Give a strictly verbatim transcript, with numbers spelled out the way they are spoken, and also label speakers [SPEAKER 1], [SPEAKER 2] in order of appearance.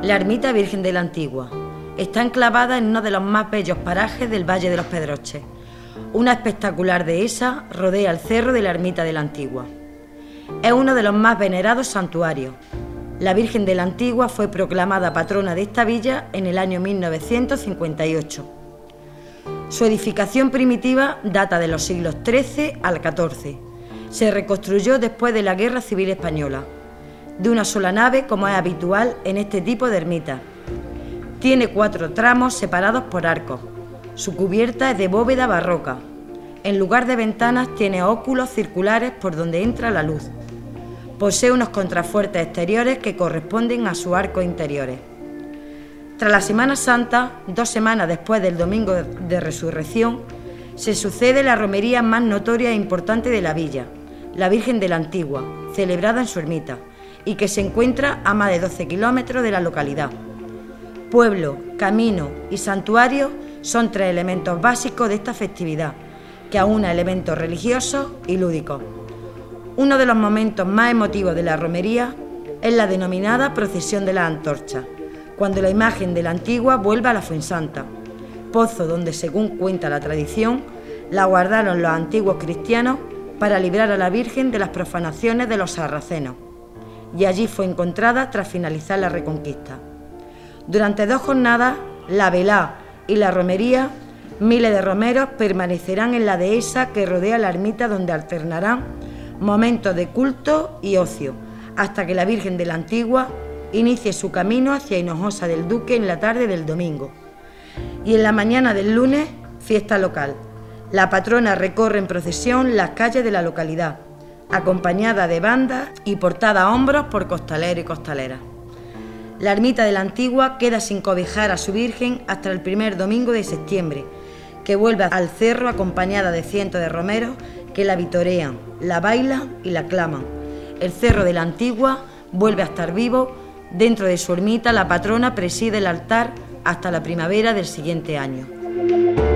[SPEAKER 1] La ermita Virgen de la Antigua está enclavada en uno de los más bellos parajes del Valle de los Pedroches. Una espectacular dehesa rodea el cerro de la ermita de la Antigua. Es uno de los más venerados santuarios. La Virgen de la Antigua fue proclamada patrona de esta villa en el año mil novecientos cincuenta y ocho. Su edificación primitiva data de los siglos trece al catorce. Se reconstruyó después de la Guerra Civil Española, de una sola nave, como es habitual en este tipo de ermitas. Tiene cuatro tramos separados por arcos. Su cubierta es de bóveda barroca. En lugar de ventanas tiene óculos circulares por donde entra la luz. Posee unos contrafuertes exteriores que corresponden a sus arcos interiores. Tras la Semana Santa, dos semanas después del Domingo de Resurrección, se sucede la romería más notoria e importante de la villa, la Virgen de la Antigua, celebrada en su ermita, y que se encuentra a más de doce kilómetros de la localidad. Pueblo, camino y santuario son tres elementos básicos de esta festividad, que aúna elementos religiosos y lúdicos. Uno de los momentos más emotivos de la romería es la denominada procesión de las antorchas, cuando la imagen de la Antigua vuelve a la Fuensanta, pozo donde, según cuenta la tradición, la guardaron los antiguos cristianos para librar a la Virgen de las profanaciones de los sarracenos, y allí fue encontrada tras finalizar la Reconquista. Durante dos jornadas, la velá y la romería, miles de romeros permanecerán en la dehesa que rodea la ermita, donde alternarán momentos de culto y ocio, hasta que la Virgen de la Antigua inicie su camino hacia Hinojosa del Duque en la tarde del domingo. Y en la mañana del lunes, fiesta local. La patrona recorre en procesión las calles de la localidad, acompañada de bandas y portada a hombros por costaleros y costaleras. La ermita de la Antigua queda sin cobijar a su Virgen hasta el primer domingo de septiembre, que vuelve al cerro acompañada de cientos de romeros que la vitorean, la bailan y la claman. El cerro de la Antigua vuelve a estar vivo. Dentro de su ermita, la patrona preside el altar hasta la primavera del siguiente año.